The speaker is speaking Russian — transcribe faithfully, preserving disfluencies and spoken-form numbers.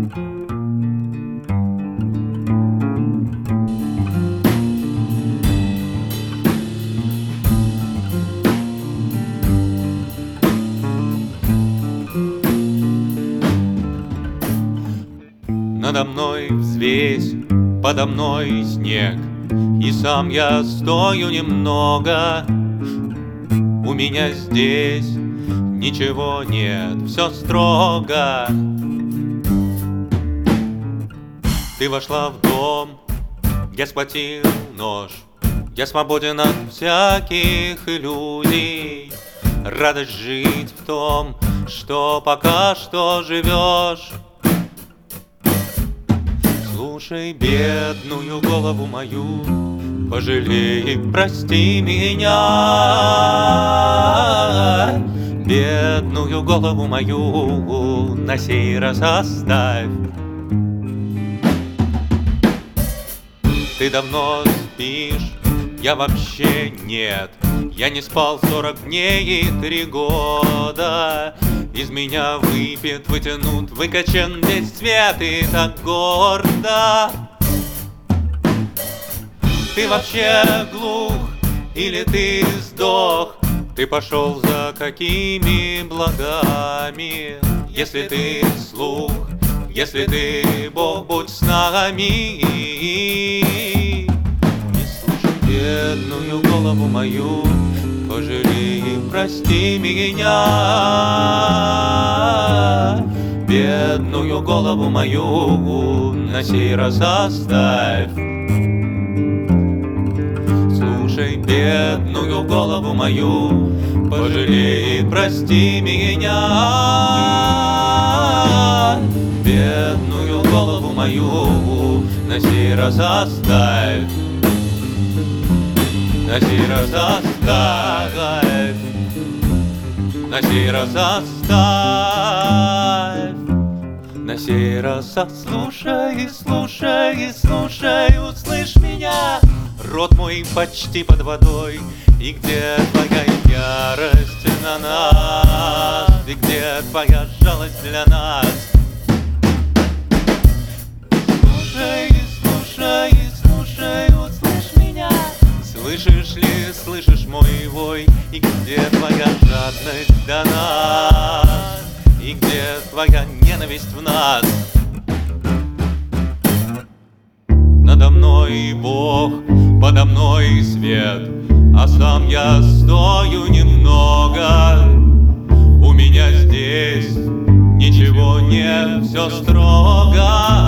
Надо мной взвесь, подо мной снег, и сам я стою немного. У меня здесь ничего нет, все строго. Ты вошла в дом, я схватил нож. Я свободен от всяких иллюзий. Радость жить в том, что пока что живешь. Слушай бедную голову мою, пожалей, прости меня. Бедную голову мою на сей раз оставь. Ты давно спишь, я вообще нет. Я не спал сорок дней и три года. Из меня выпьет, вытянут, выкачан весь цвет и так гордо. Ты вообще глух или ты сдох? Ты пошел за какими благами? Если ты слух, если ты Бог, будь с нами. Не слушай бедную голову мою, пожалей, прости меня. Бедную голову мою на сей раз оставь. Слушай бедную голову мою, пожалей, прости меня. Бедную голову мою на сей раз оставь. На сей раз оставь, на сей раз оставь, на сей раз слушай, слушай, слушай, услышь меня. Рот мой почти под водой, и где твоя ярость на нас, и где твоя жалость для нас? Слушай, слушай, слушай, услышь меня. Слышишь ли, слышишь мой вой? И где твоя жадность до нас? И где твоя ненависть в нас? Надо мной Бог, подо мной свет, а сам я стою немного. У меня здесь ничего нет, все строго.